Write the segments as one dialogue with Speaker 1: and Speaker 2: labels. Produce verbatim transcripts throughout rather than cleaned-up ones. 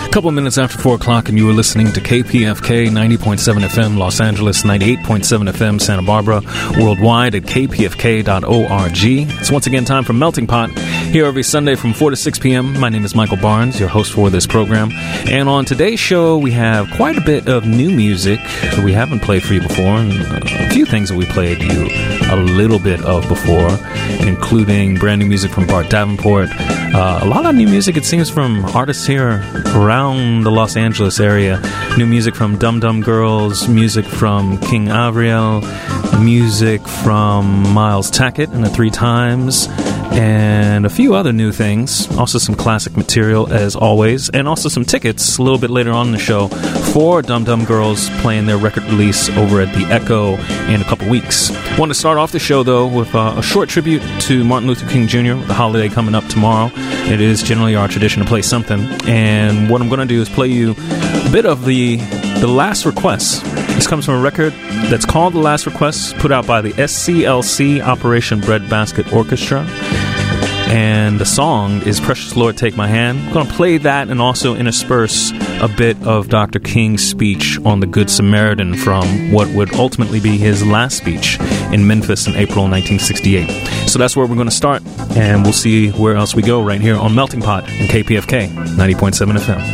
Speaker 1: A couple minutes after four o'clock, and you were listening to K P F K ninety point seven F M Los Angeles, ninety-eight point seven F M Santa Barbara, worldwide at k p f k dot org. It's once again time for Melting Pot, here every Sunday from four to six p.m. My name is Michael Barnes, your host for this program. And on today's show, we have quite a bit of new music that we haven't played for you before, and a few things that we played you a little bit of before, including brand new music from Bart Davenport. Uh, a lot of new music, it seems, from artists here around the Los Angeles area. New music from Dum Dum Girls, music from King Avriel, music from Miles Tackett and the Three Times, and a few other new things. Also some classic material, as always, and also some tickets a little bit later on in the show for Dum Dum Girls playing their record release over at the Echo in a couple weeks. I want to start off the show, though, with uh, a short tribute to Martin Luther King Junior, the holiday coming up tomorrow. It is generally our tradition to play something, and what I'm going to do is play you a bit of the the Last Request. This comes from a record that's called The Last Request, put out by the S C L C, Operation Breadbasket Orchestra. And the song is Precious Lord, Take My Hand. I'm going to play that and also intersperse a bit of Doctor King's speech on the Good Samaritan from what would ultimately be his last speech in Memphis in April nineteen sixty-eight. So that's where we're going to start, and we'll see where else we go right here on Melting Pot in K P F K ninety point seven F M.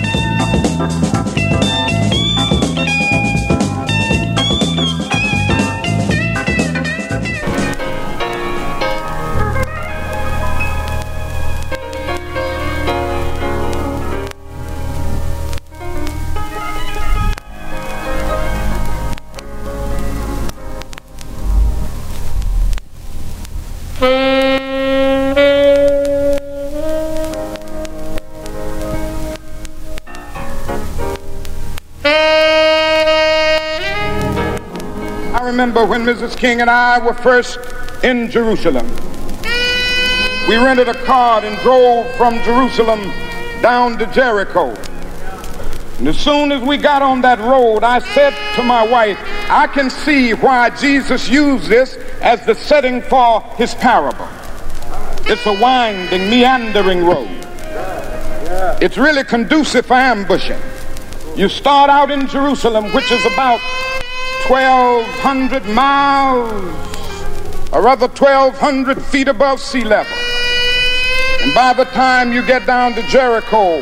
Speaker 2: Remember when Missus King and I were first in Jerusalem. We rented a car and drove from Jerusalem down to Jericho. And as soon as we got on that road, I said to my wife, I can see why Jesus used this as the setting for his parable. It's a winding, meandering road. It's really conducive for ambushing. You start out in Jerusalem, which is about twelve hundred miles, or rather twelve hundred feet above sea level. And by the time you get down to Jericho,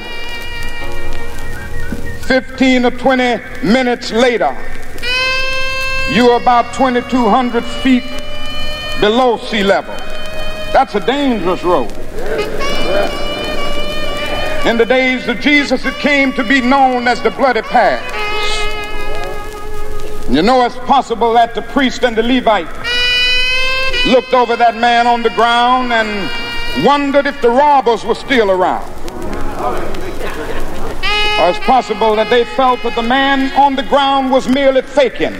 Speaker 2: fifteen or twenty minutes later, you're about twenty-two hundred feet below sea level. That's a dangerous road. In the days of Jesus, it came to be known as the Bloody Path. You know, it's possible that the priest and the Levite looked over that man on the ground and wondered if the robbers were still around. Or it's possible that they felt that the man on the ground was merely faking,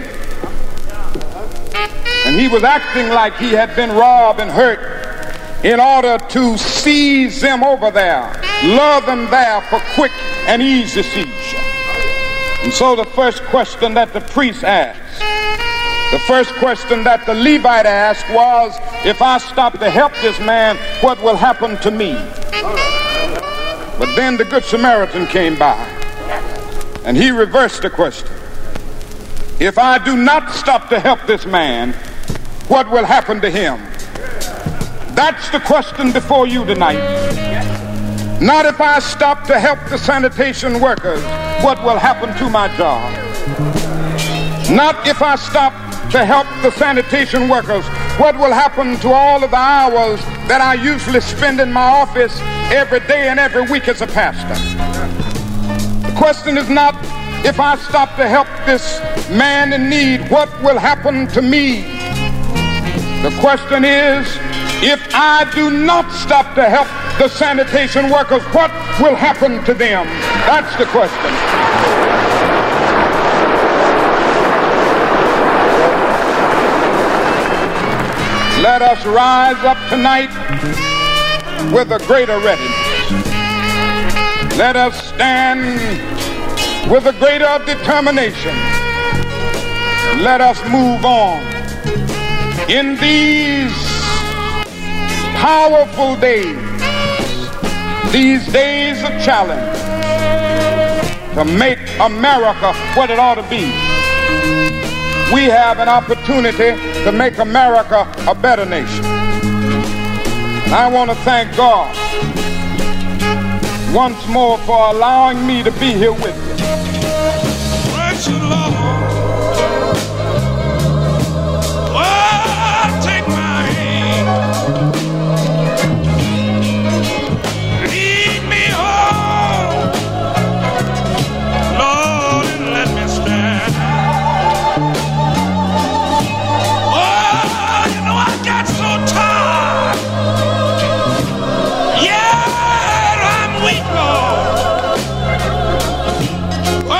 Speaker 2: and he was acting like he had been robbed and hurt in order to seize them over there, lure them there for quick and easy seizure. And so the first question that the priest asked, the first question that the Levite asked was, if I stop to help this man, what will happen to me? But then the Good Samaritan came by, and he reversed the question. If I do not stop to help this man, what will happen to him? That's the question before you tonight. Not if I stop to help the sanitation workers, what will happen to my job? Not if I stop to help the sanitation workers, what will happen to all of the hours that I usually spend in my office every day and every week as a pastor? The question is not if I stop to help this man in need, what will happen to me? The question is, if I do not stop to help the sanitation workers, what will happen to them? That's the question. Let us rise up tonight with a greater readiness. Let us stand with a greater determination. Let us move on in these powerful days, these days of challenge. to make America what it ought to be. We have an opportunity to make America a better nation. And I want to thank God once more for allowing me to be here with you.
Speaker 3: Praise the Lord. Oh, take my hand. Lead me home, Lord, and let me stand. Oh, you know I got so tired. Yeah, I'm weak, Lord. Oh,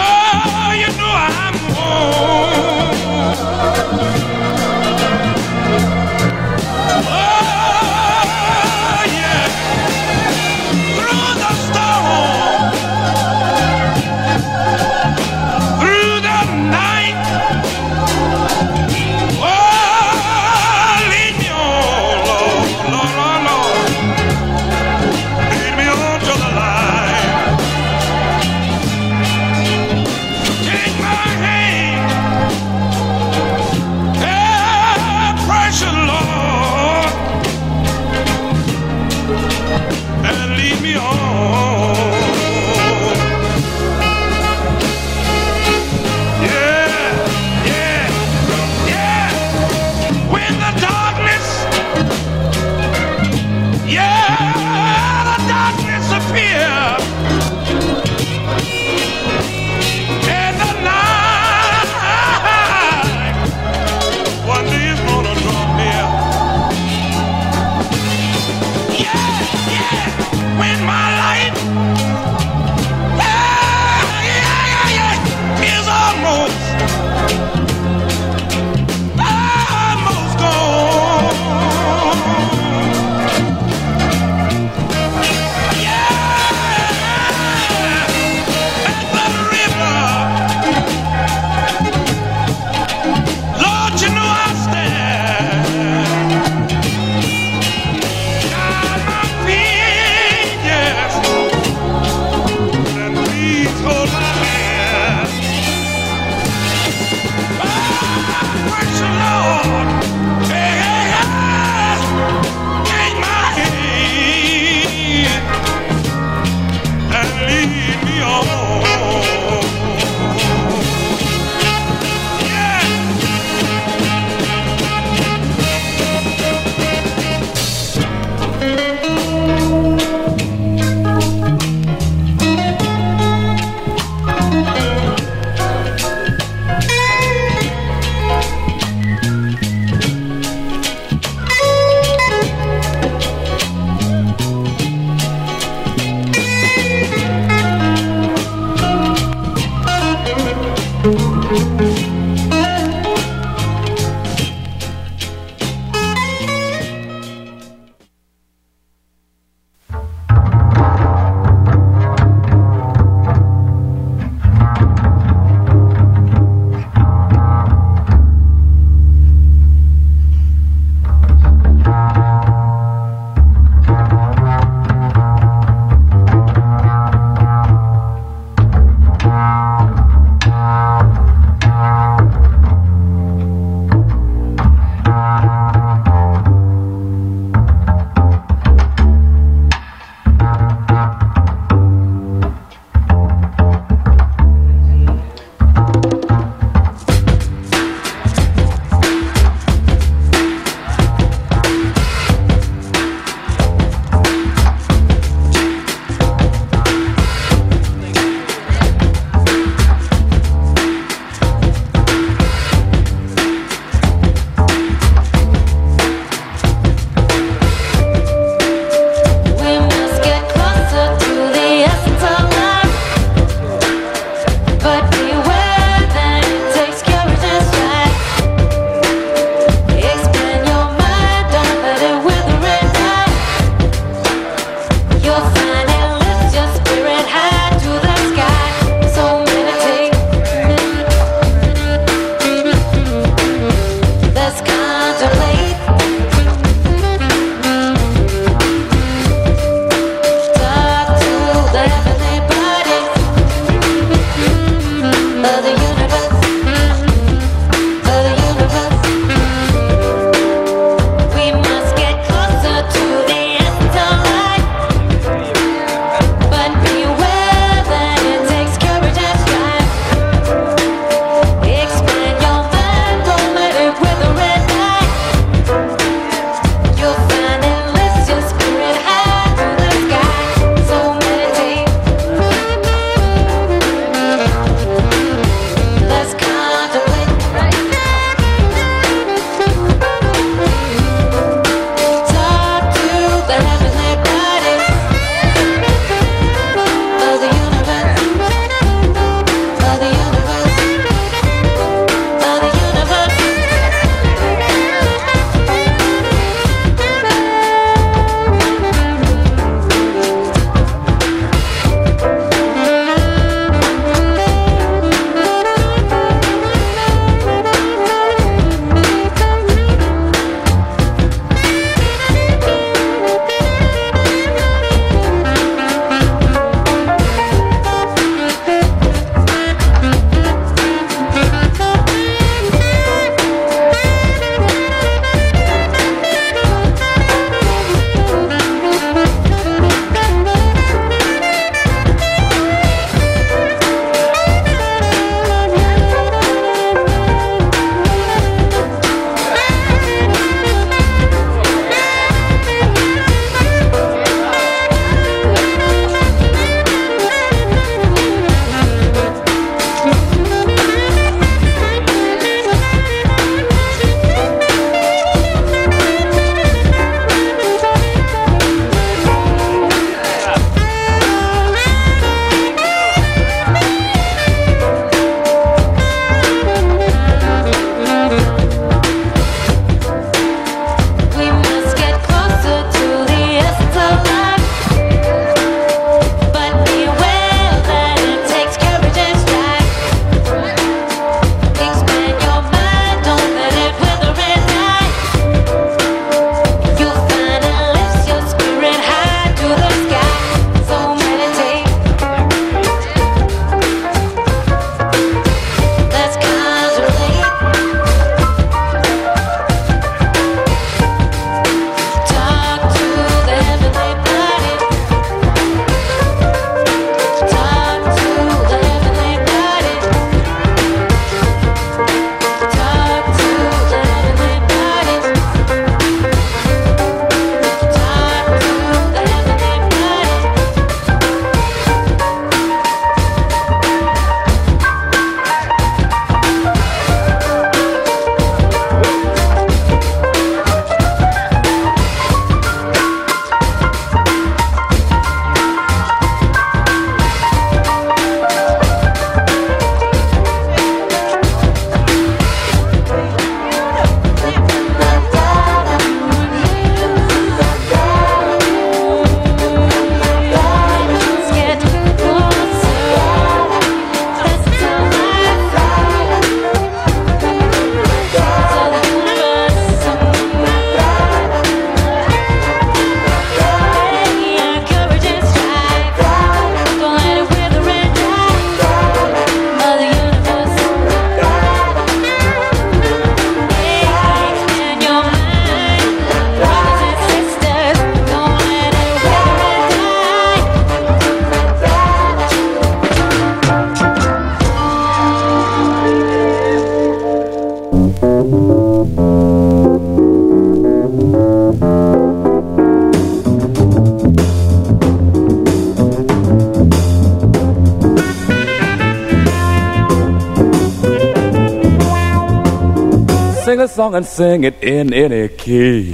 Speaker 4: Sing a song and sing it in any key.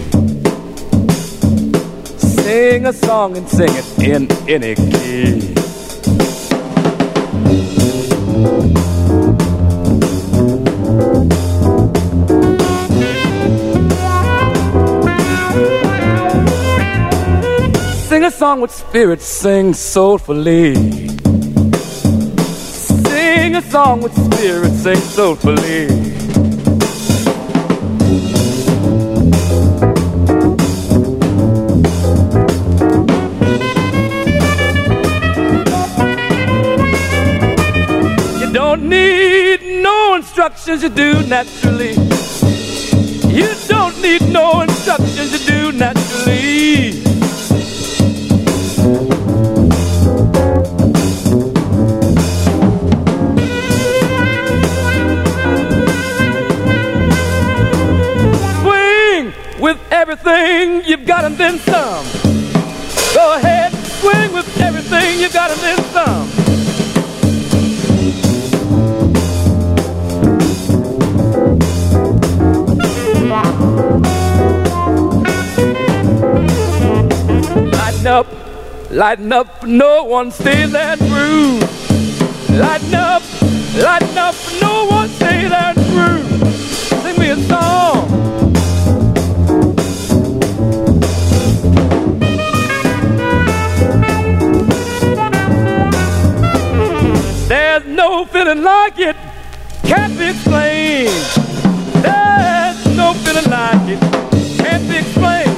Speaker 4: Sing a song and sing it in any key. Sing a song with spirit, sing soulfully. Sing a song with spirit, sing soulfully. You don't need no instructions, you do naturally. You don't need no instructions, you do naturally. Swing with everything you've got and then some. Go ahead, swing with everything you've got and then some. Lighten up, lighten up, no one stays there through. Lighten up, lighten up, no one stays there through. Sing me a song. There's no feeling like it, can't be explained. There's no feeling like it, can't be explained.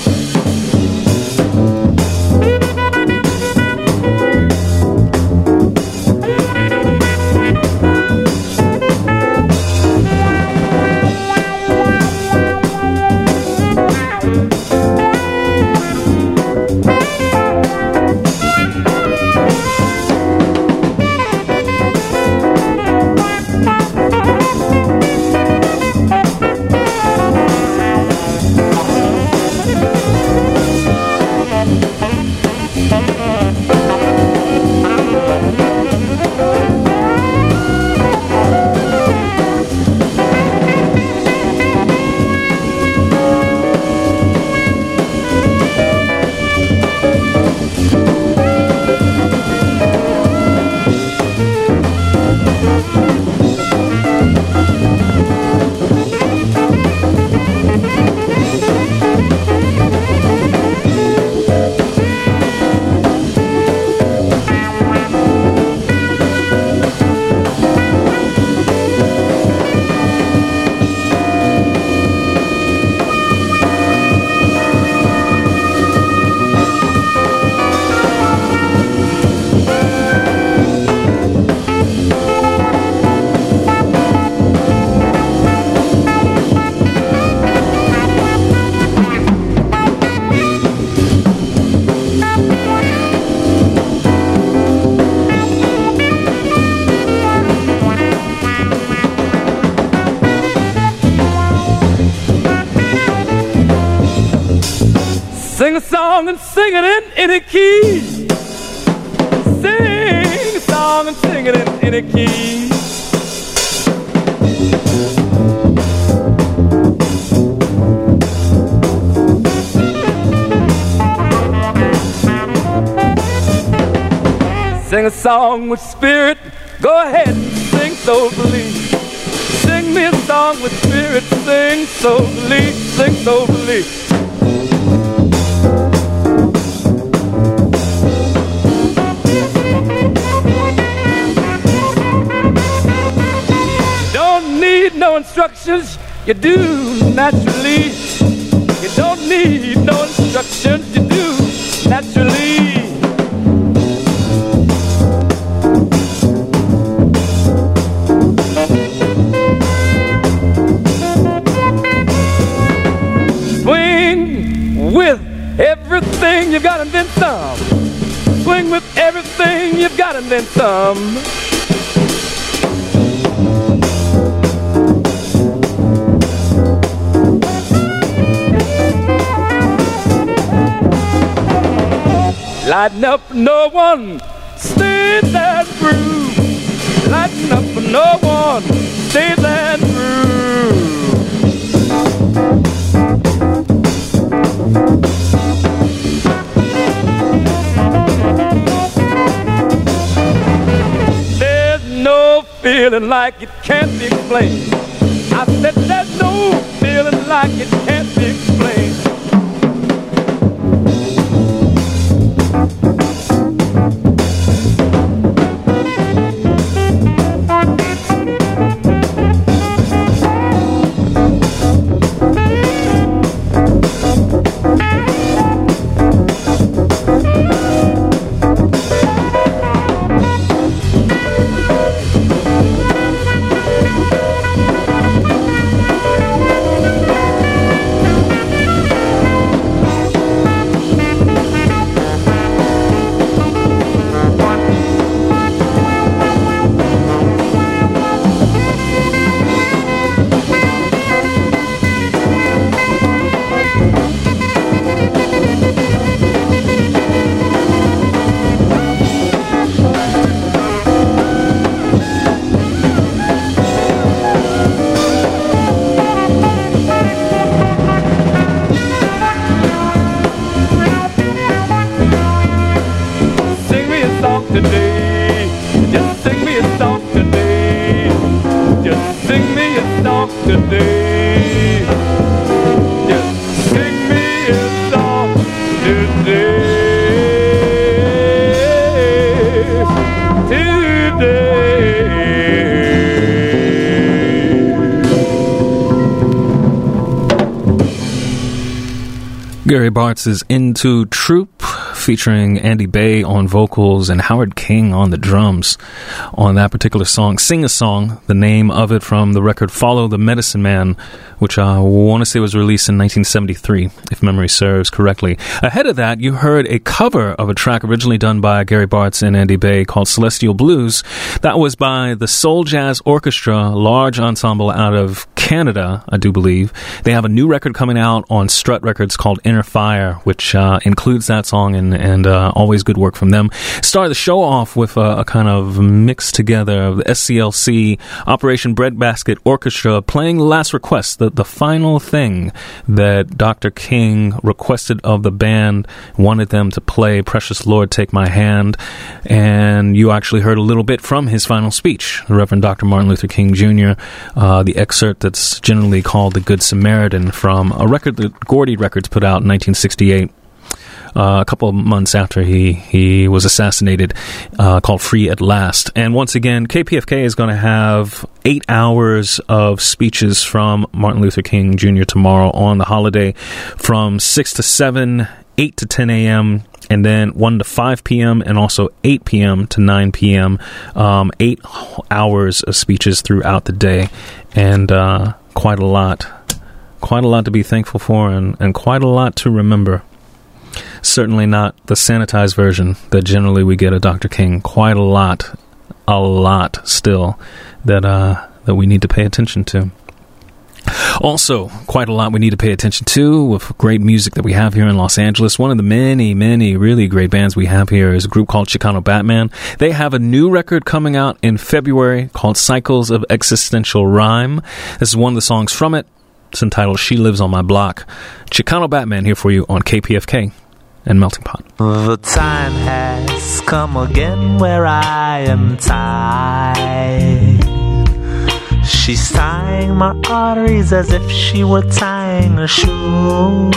Speaker 4: Sing a song and sing it in any key. Sing a song and sing it in any key. Sing a song with spirit, go ahead and sing soberly. Sing me a song with spirit, sing soberly, sing soberly. No instructions, you do naturally. You don't need no instructions, you do naturally. Swing with everything you've got and then some. Swing with everything you've got and then some. Lighten up, no one stays there through. Lighten up, no one stays there through. There's no feeling like it can't be explained. I said there's no feeling like it can't be explained.
Speaker 1: Gary Bartz is Into Troop, featuring Andy Bay on vocals and Howard King on the drums on that particular song. Sing a Song, the name of it from the record Follow the Medicine Man, which I want to say was released in nineteen seventy-three, if memory serves correctly. Ahead of that, you heard a cover of a track originally done by Gary Bartz and Andy Bay called Celestial Blues. That was by the Soul Jazz Orchestra, large ensemble out of Canada, I do believe. They have a new record coming out on Strut Records called Inner Fire, which uh, includes that song, and, and uh, always good work from them. Start the show off with a, a kind of mix together of the S C L C Operation Breadbasket Orchestra playing Last Request, the, the final thing that Doctor King requested of the band, wanted them to play Precious Lord, Take My Hand, and you actually heard a little bit from his final speech, the Reverend Doctor Martin Luther King Junior, uh, the excerpt that's generally called The Good Samaritan from a record that Gordy Records put out in nineteen sixty-eight. Uh, a couple of months after he, he was assassinated, uh, called Free at Last. And once again, K P F K is going to have eight hours of speeches from Martin Luther King Junior tomorrow on the holiday from six to seven, eight to ten a.m., and then one to five p.m., and also eight p.m. to nine p.m., um, eight hours of speeches throughout the day, and uh, quite a lot. Quite a lot to be thankful for, and, and quite a lot to remember. Certainly not the sanitized version that generally we get of Doctor King. Quite a lot, a lot still that uh, that we need to pay attention to. Also, quite a lot we need to pay attention to with great music that we have here in Los Angeles. One of the many, many really great bands we have here is a group called Chicano Batman. They have a new record coming out in February called Cycles of Existential Rhyme. This is one of the songs from it. It's entitled She Lives on My Block. Chicano Batman here for you on K P F K and Melting Pot.
Speaker 5: The time has come again where I am tied. She's tying my arteries as if she were tying her shoes.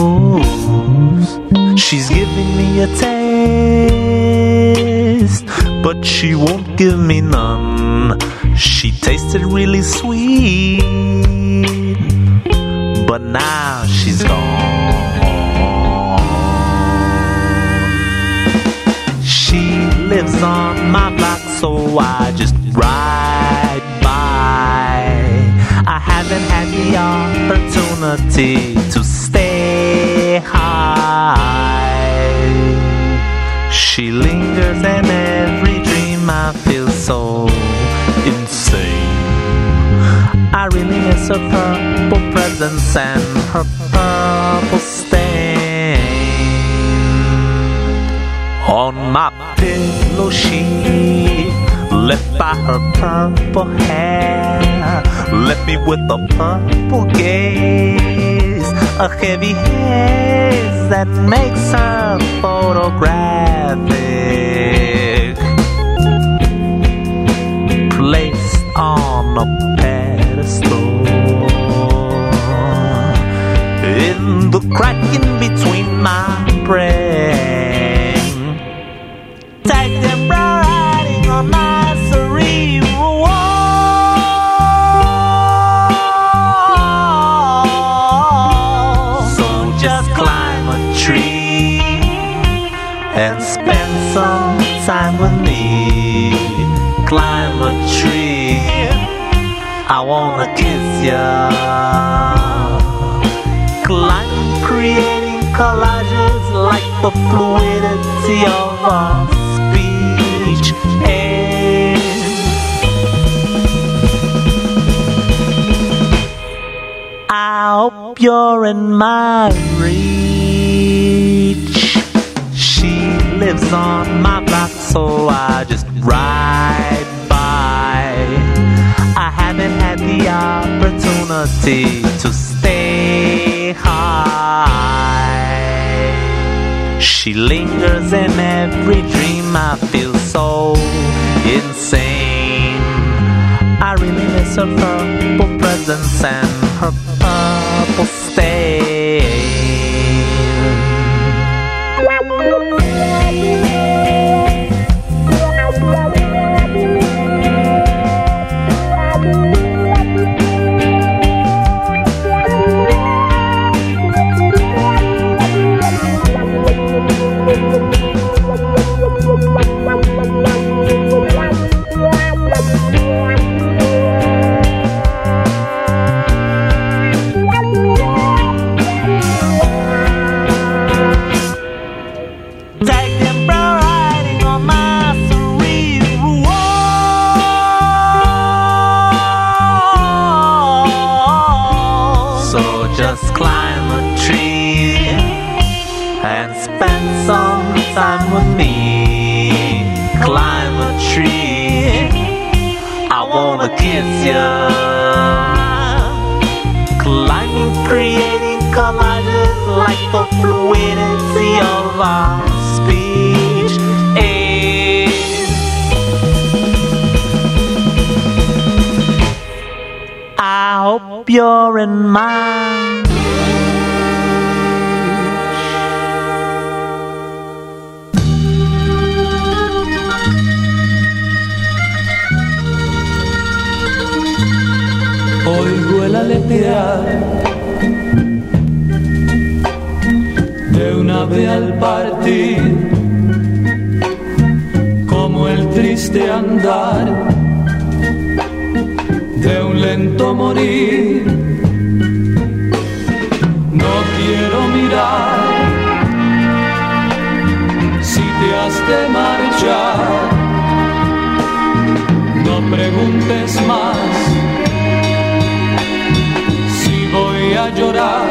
Speaker 5: She's giving me a taste, but she won't give me none. She tasted really sweet, but now she's gone. She lives on my block, so I just ride by. I haven't had the opportunity to stay high. She lingers in every dream. I feel so insane. I really miss her purple presence and her purple stain. On my pillow sheet, left by her purple hair, left me with a purple gaze, a heavy haze that makes her photographic, placed on a pedestal in the crack in between my brain. Take them riding on my cerebral wall. So just climb a tree and spend some time with me. Climb a tree, I wanna kiss ya. Climb, creating collages like the fluidity of our speech. And I hope you're in my reach. She lives on my block, so I just ride by. I haven't had the opportunity to stay high. She lingers in every dream. I feel so insane. I really miss her purple presence and her purple stain. tree. I wanna kiss you. Climbing, creating collages like the fluidity of our speech. Hey. I hope you're in mind.
Speaker 6: Oigo el aletear de un ave al partir, como el triste andar de un lento morir. No quiero mirar si te has de marchar. No preguntes más si voy a llorar.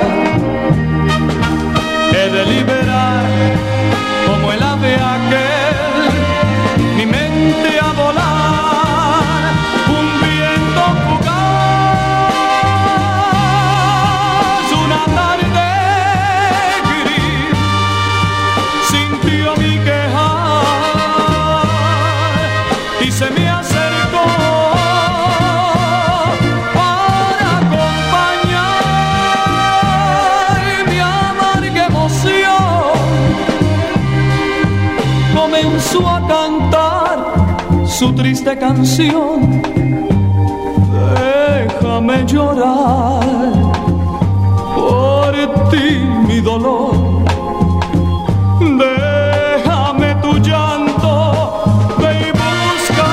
Speaker 6: He de liberar como el ave aquel mi mente a volar. Un viento fugaz, una tarde gris, sintió mi quejar y se me acercó para acompañar mi amarga emoción. Comenzó a cantar su triste canción. Déjame llorar por ti mi dolor. Déjame tu llanto, ve y busca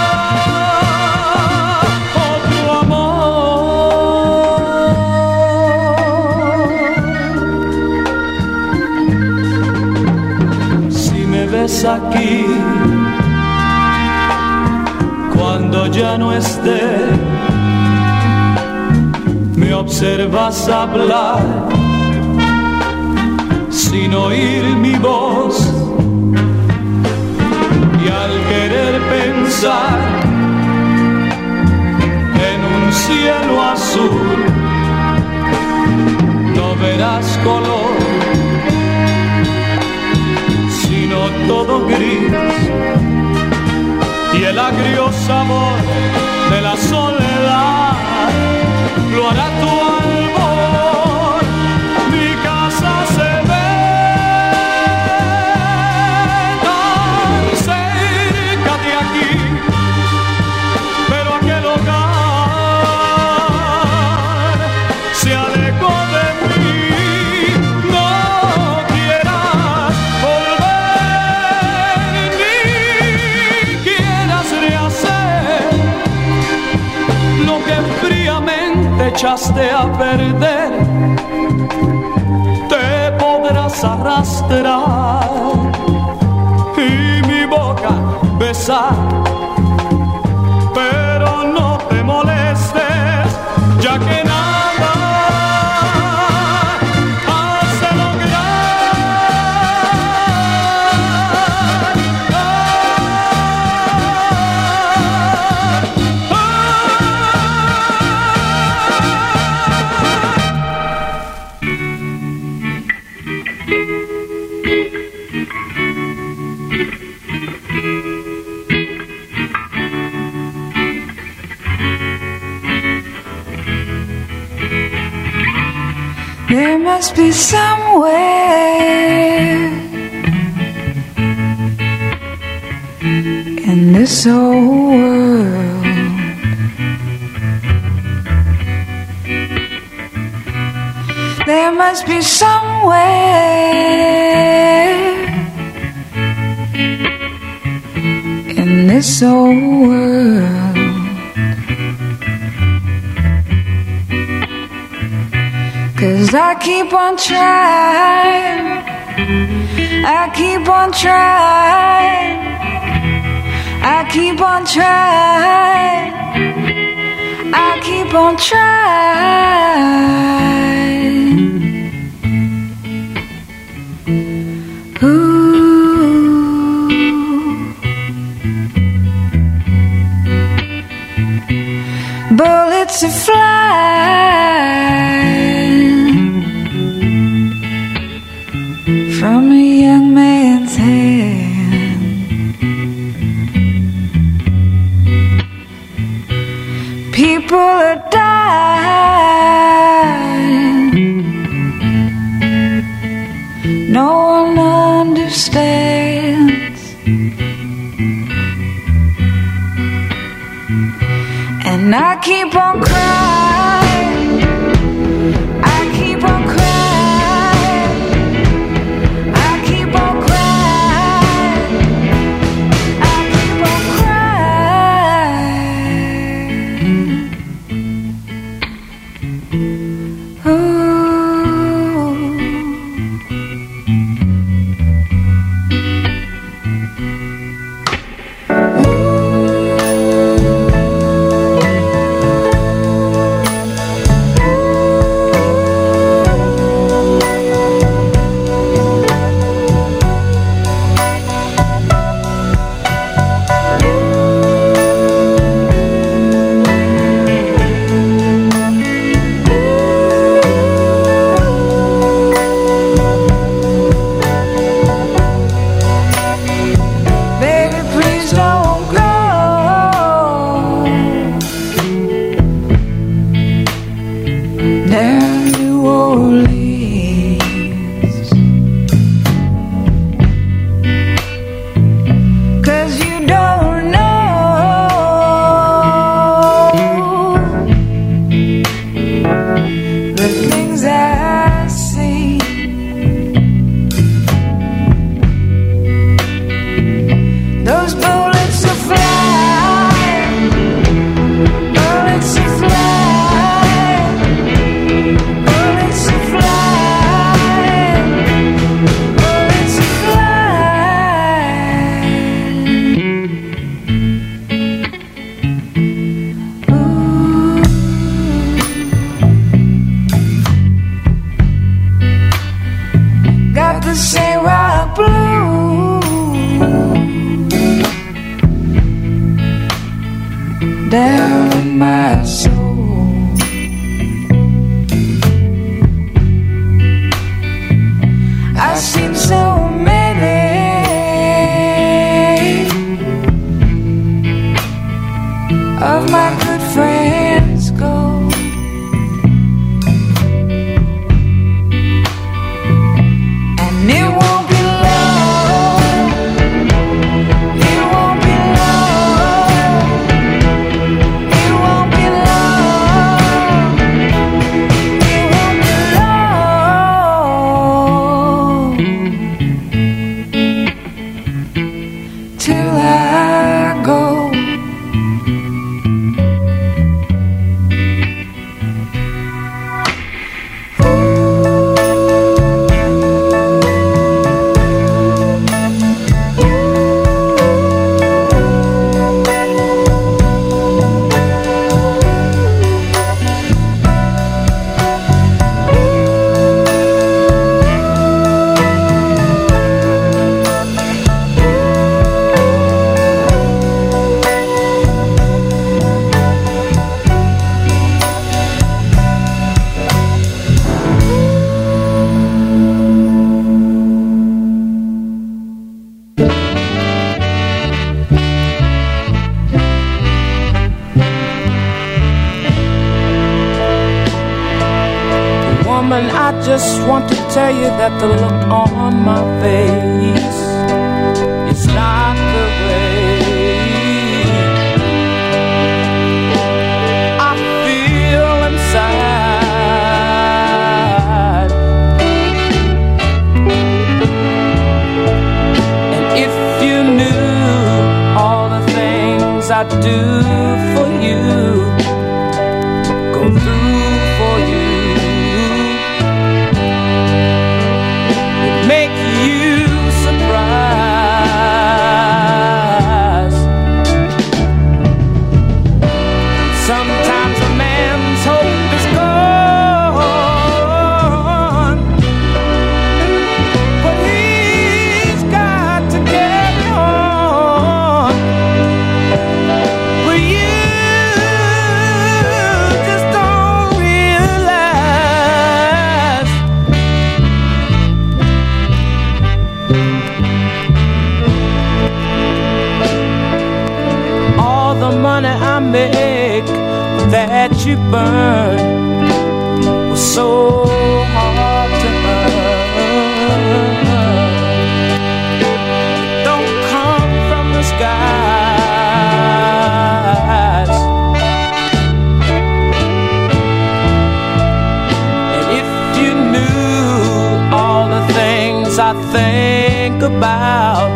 Speaker 6: otro amor. Si me ves aquí cuando ya no esté, me observas hablar sin oír mi voz, y al querer pensar en un cielo azul, no verás color, sino todo gris, y el agrio sabor de la soledad lo hará tu albor. Mi casa se ve tan cerca de aquí, pero aquel hogar se alejó de mí. No quieras volver ni quieras rehacer lo que fríamente echaste a perder. Te podrás arrastrar y mi boca besar, pero no te molestes, ya que nada hace
Speaker 7: There must be somewhere in this whole world there must be somewhere in this whole world. 'Cause I keep on trying, I keep on trying, I keep on trying, I keep on trying. Ooh. bullets are flying from a young man's hand. People are dying, no one understands. And I keep on crying, I keep on crying, I keep on crying, I keep on crying. Ooh. Down in my soul, I've seen so many of my good friends go. And it won't be long, it won't be long, it won't be long, it won't be long till I go.
Speaker 8: Woman, I just want to tell you that the look on my face is not the way I feel inside. And if you knew all the things I do for you, go through for you, make you surprised. I make that you burn was so hard to earn. Don't come from the skies. And if you knew all the things I think about,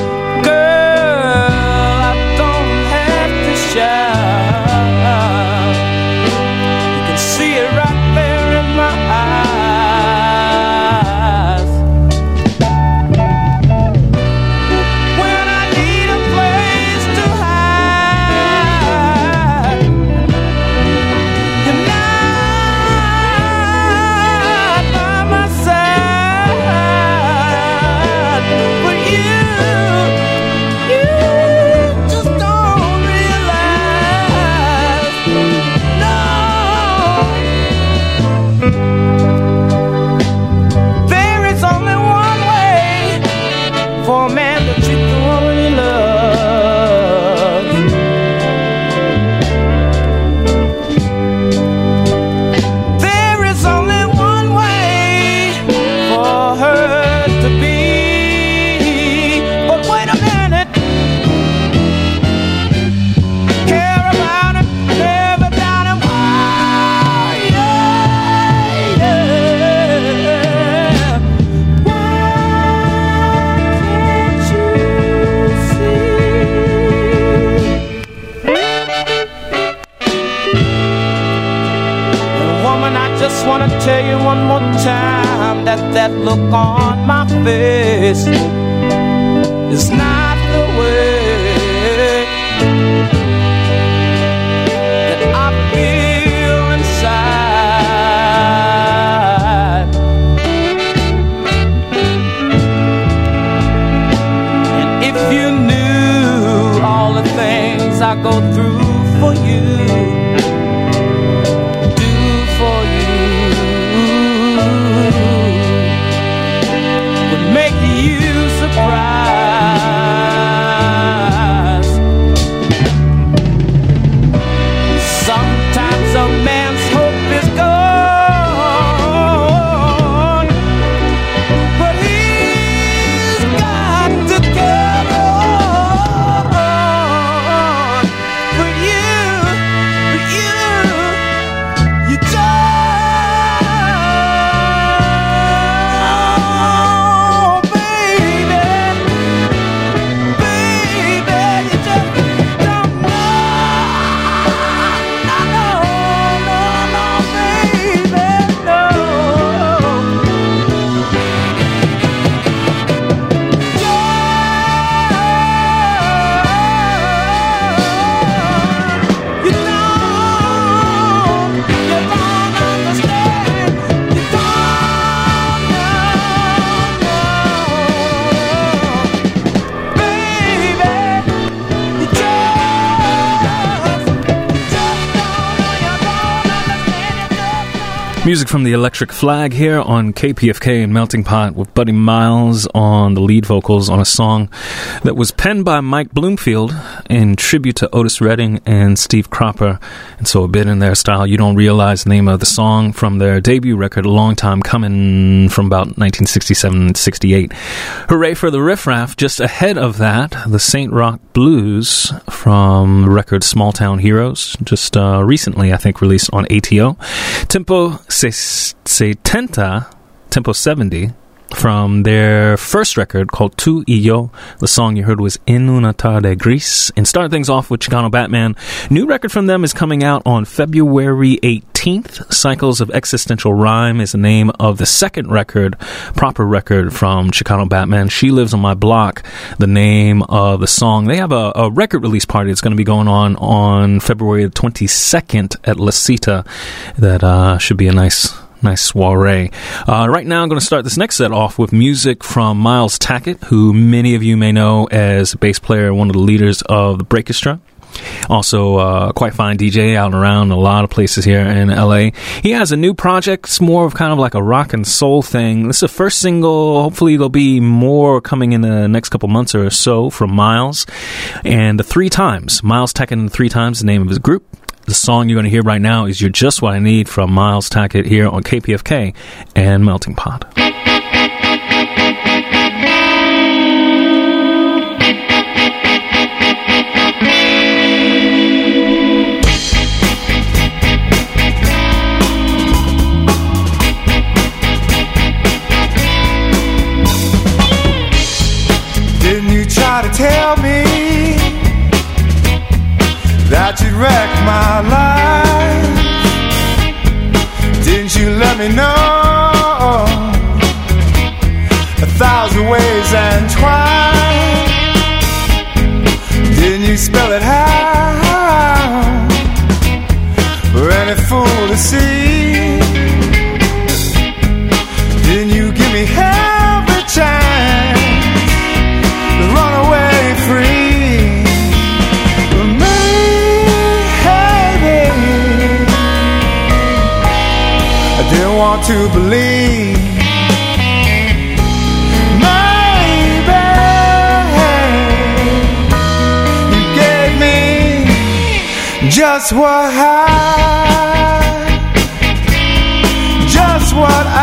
Speaker 8: tell you one more time that that look on my face is not the way that I feel inside. And if you knew all the things I go through for you,
Speaker 1: Music from the Electric Flag here on K P F K and Melting Pot with Buddy Miles on the lead vocals on a song that was penned by Mike Bloomfield in tribute to Otis Redding and Steve Cropper. And so a bit in their style. You Don't Realize, the name of the song from their debut record, A Long Time Coming, from about nineteen sixty-seven sixty-eight. Hooray for the Riff Raff. Just ahead of that, the Saint Roch Blues from the record Small Town Heroes, just uh, recently, I think, released on A T O. Tempo setenta, Tempo seventy, from their first record called Tu y Yo. The song you heard was En una tarde gris. And start things off with Chicano Batman. New record from them is coming out on February eighteenth. Cycles of Existential Rhyme is the name of the second record, proper record from Chicano Batman. She Lives on My Block, the name of the song. They have a, a record release party that's going to be going on on February twenty-second at La Cita. That uh, should be a nice... Nice soiree. Uh, right now, I'm going to start this next set off with music from Miles Tackett, who many of you may know as a bass player, one of the leaders of the Breakestra. Also, uh, quite fine D J out and around a lot of places here in L A. He has a new project. It's more of kind of like a rock and soul thing. This is the first single. Hopefully, there'll be more coming in the next couple months or so from Miles. And the Three Times. Miles Tackett Three Times, the name of his group. The song you're going to hear right now is You're Just What I Need from Miles Tackett here on K P F K and Melting Pot.
Speaker 9: Try to tell me that you'd wreck my life. Didn't you let me know a thousand ways and twice? Didn't you spell it out for any fool to see? Didn't you give me every chance run away free from me, baby? I didn't want to believe. Maybe you gave me just what I, just what I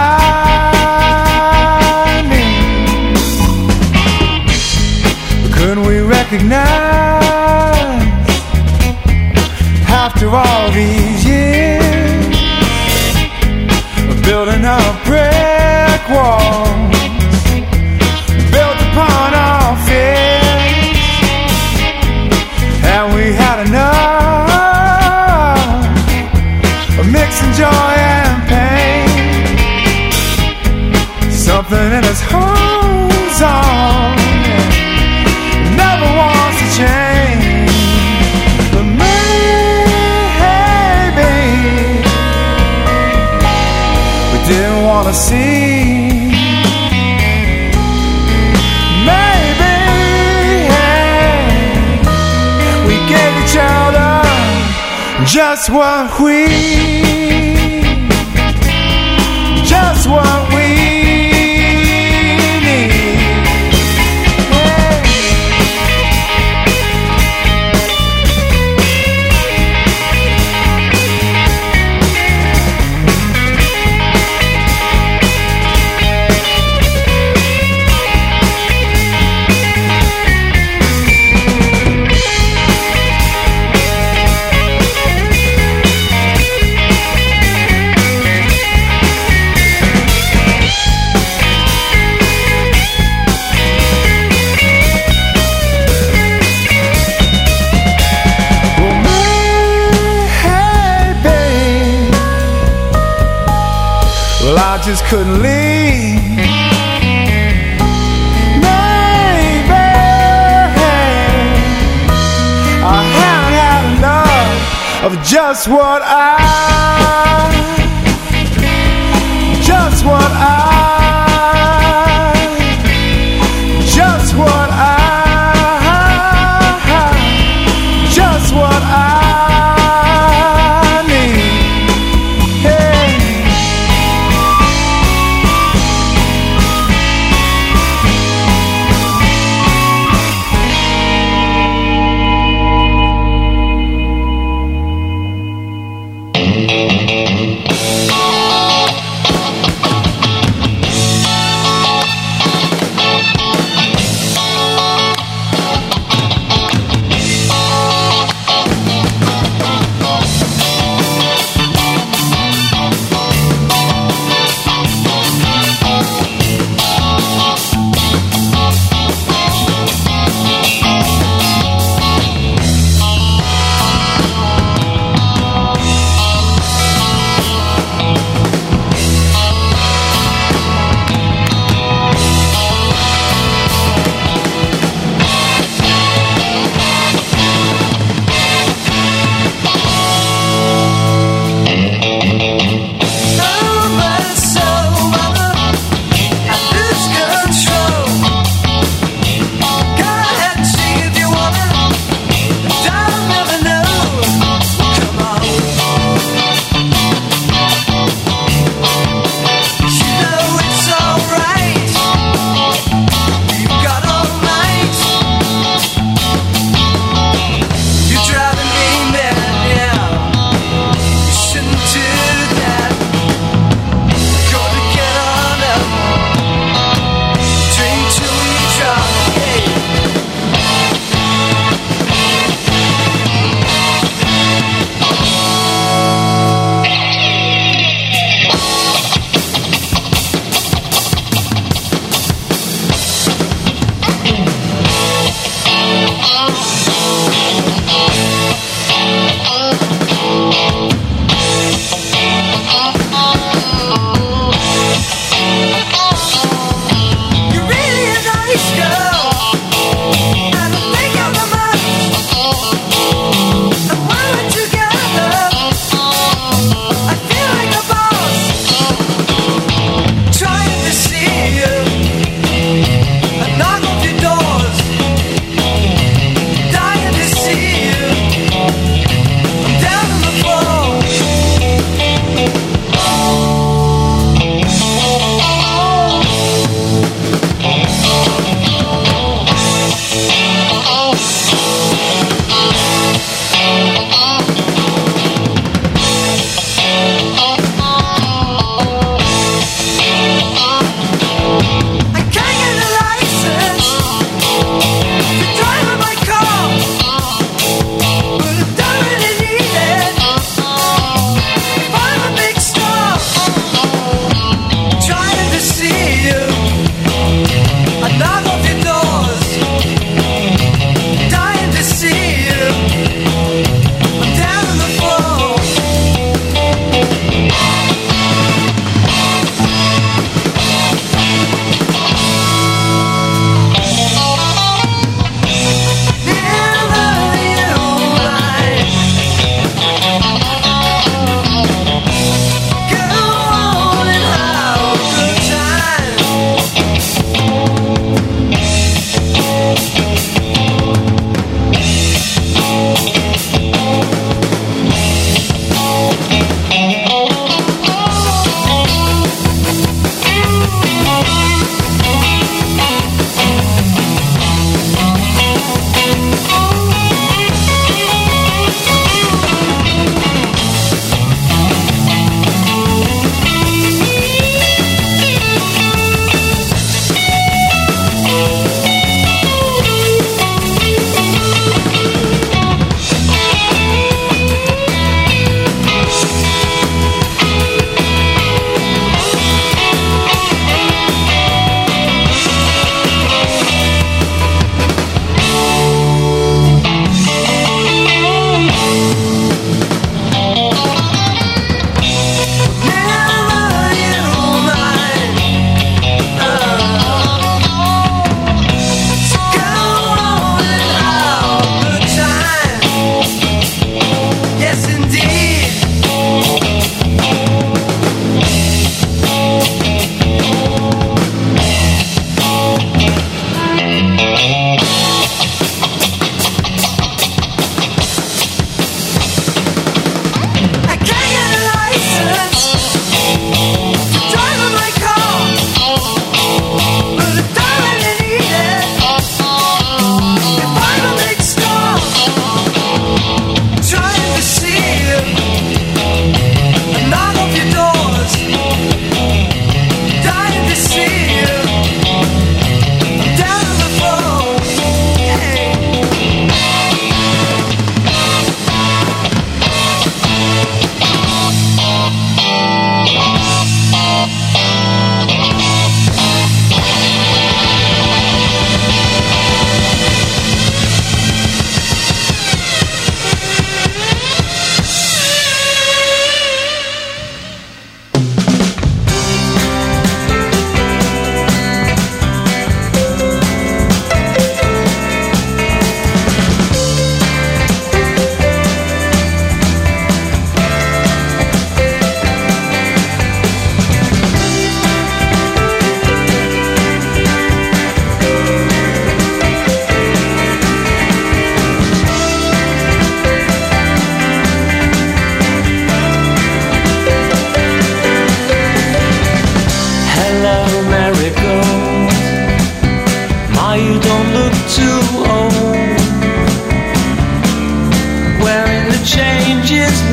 Speaker 9: recognize after all these years of building up brick walls built upon our fears, and we had enough of mixing joy and pain. Something in us holds on, never wants to change. But maybe we didn't want to see. Maybe we gave each other just what we, just what we I just couldn't leave. Maybe I haven't had enough of just what I, just what I, just what I, just what I need. Hey.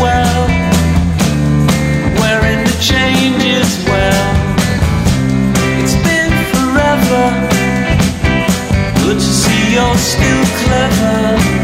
Speaker 10: well, wearing the changes well. It's been forever, good to see you're still clever,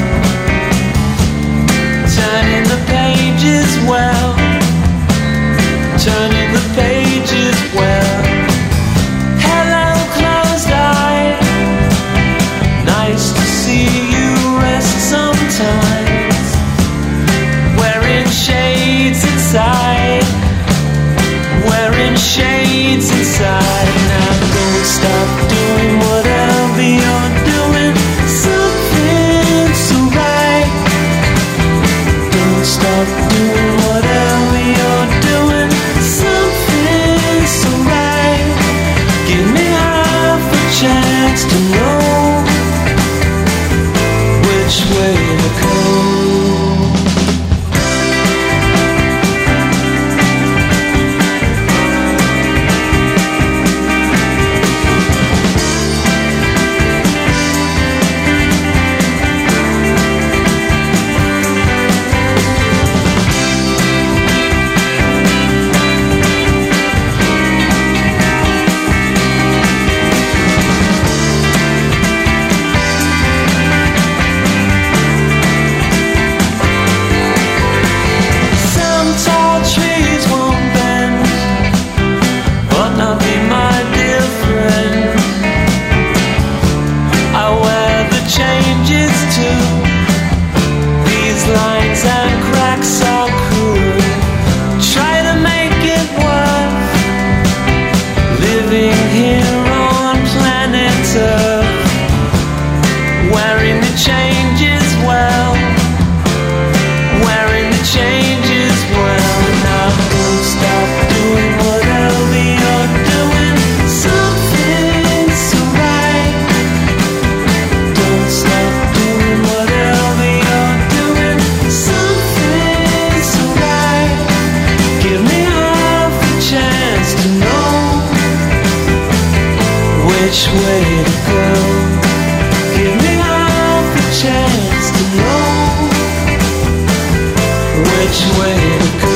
Speaker 10: turning the pages well, turning the pages well. Hello, closed eye, nice to see you rest sometimes, wearing shades inside, wearing shades inside. Now don't stop doing whatever you're doing, something's so right. Don't stop doing whatever you're doing, something's so right. Give me half a chance to know which way to go. Which way to go? Give me half a chance to know which way to go.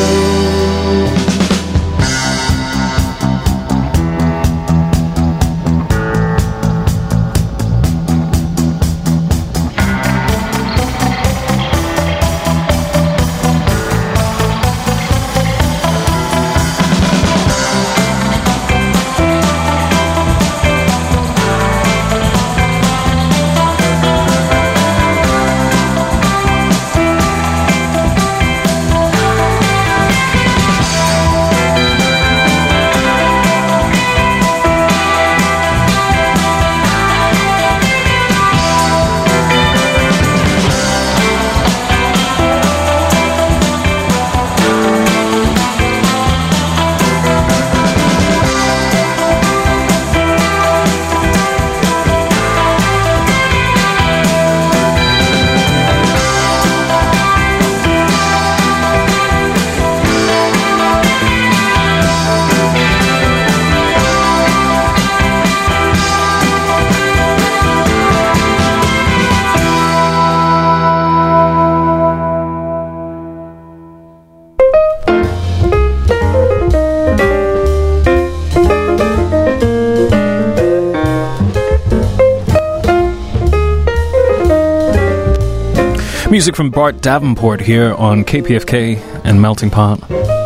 Speaker 1: Music from Bart Davenport here on K P F K and Melting Pot.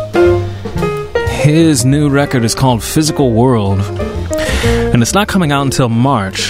Speaker 1: His new record is called Physical World, and it's not coming out until March.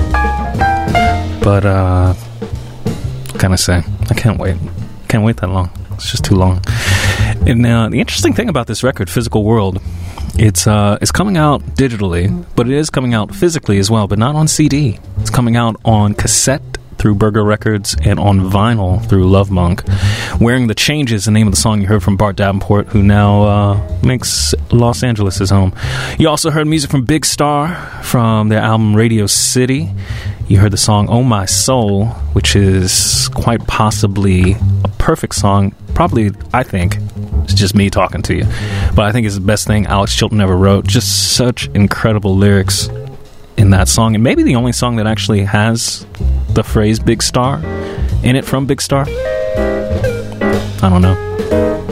Speaker 1: But, uh, what can I say? I can't wait. Can't wait that long. It's just too long. And uh, the interesting thing about this record, Physical World, it's uh, it's coming out digitally, but it is coming out physically as well, but not on C D. It's coming out on cassette through Burger Records and on vinyl through Love Monk. Wearing the Changes, the name of the song you heard from Bart Davenport, who now uh, makes Los Angeles his home. You also heard music from Big Star from their album Radio City. You heard the song Oh My Soul, which is quite possibly a perfect song. Probably, I think, it's just me talking to you, but I think it's the best thing Alex Chilton ever wrote. Just such incredible lyrics in that song, and maybe the only song that actually has the phrase Big Star in it from Big Star. I don't know.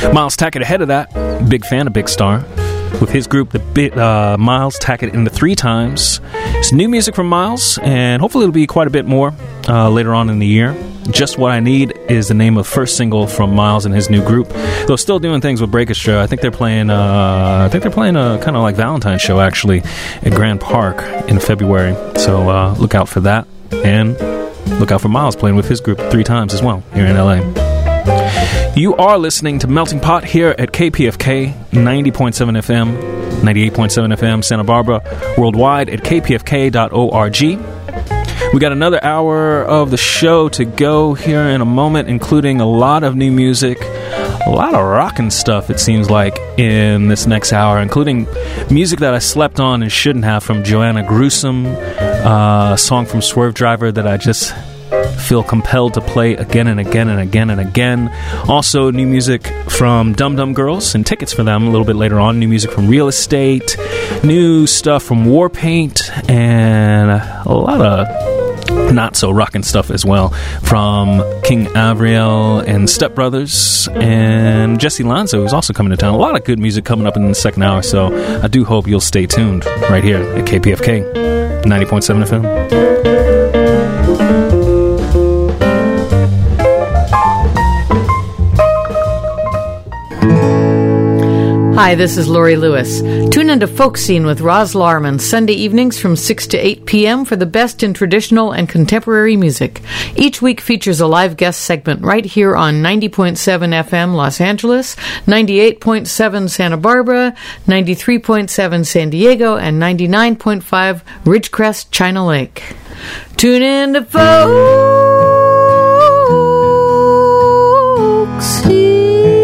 Speaker 1: Miles Tackett ahead of that, big fan of Big Star. With his group, the bit, uh, Miles Tackett in the Three Times. It's new music from Miles, and hopefully it'll be quite a bit more uh, later on in the year. Just What I Need is the name of the first single from Miles and his new group. They're still doing things with Breakestra. I think they're playing. Uh, I think they're playing a kind of like Valentine's show actually at Grand Park in February. So uh, look out for that, and look out for Miles playing with his group Three Times as well here in L A. You are listening to Melting Pot here at K P F K ninety point seven F M, ninety-eight point seven F M Santa Barbara, worldwide at k p f k dot org. We got another hour of the show to go here in a moment, including a lot of new music, a lot of rockin' stuff, it seems like, in this next hour, including music that I slept on and shouldn't have from Joanna Gruesome, uh, a song from Swerve Driver that I just feel compelled to play again and again and again and again. Also, new music from Dum Dum Girls and tickets for them a little bit later on. New music from Real Estate, new stuff from Warpaint, and a lot of not so rockin' stuff as well from King Avriel and Step Brothers and Jesse Lanza, who's also coming to town. A lot of good music coming up in the second hour, so I do hope you'll stay tuned right here at K P F K ninety point seven F M.
Speaker 11: Hi, this is Lori Lewis. Tune into Folk Scene with Roz Larman Sunday evenings from six to eight p.m. for the best in traditional and contemporary music. Each week features a live guest segment right here on ninety point seven F M Los Angeles, ninety-eight point seven Santa Barbara, ninety-three point seven San Diego, and ninety-nine point five Ridgecrest, China Lake. Tune in to Folk Scene.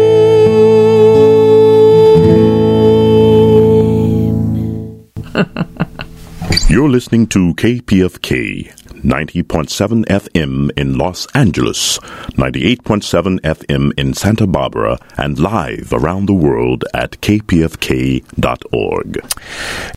Speaker 12: You're listening to K P F K ninety point seven F M in Los Angeles, ninety-eight point seven F M in Santa Barbara, and live around the world at k p f k dot org.